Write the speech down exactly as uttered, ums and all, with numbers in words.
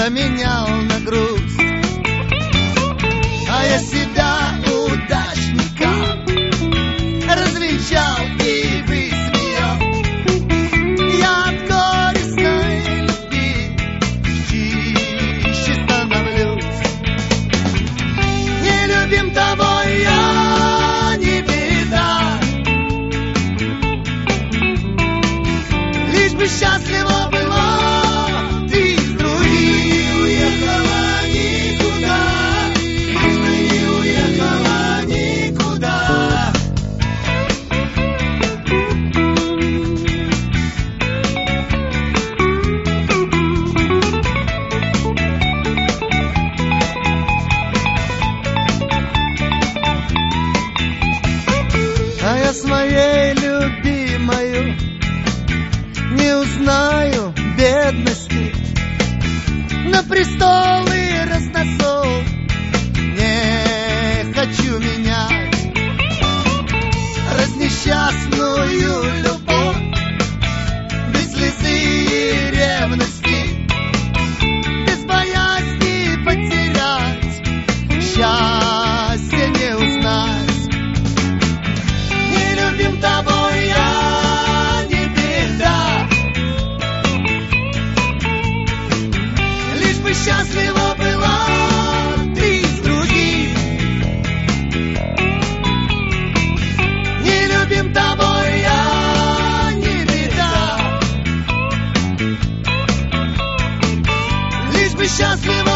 променял на грусть. А я себя, удачника, развенчал и высмеял. Я от горестной любви чище становлюсь. Не любим тобой я, не беда, лишь бы счастлива была ты с другим. Уехала никуда, лишь бы не уехала никуда. А я с моей любимою не узнаю бедности, на престол и разносол не хочу менять. Разнесчастную любовь без слезы и ревности, без боязни потерять, счастья не узнать. Не любим тобой я, не беда, лишь бы счастлива была ты с другим. Не любим тобой я, не беда, лишь бы счастлива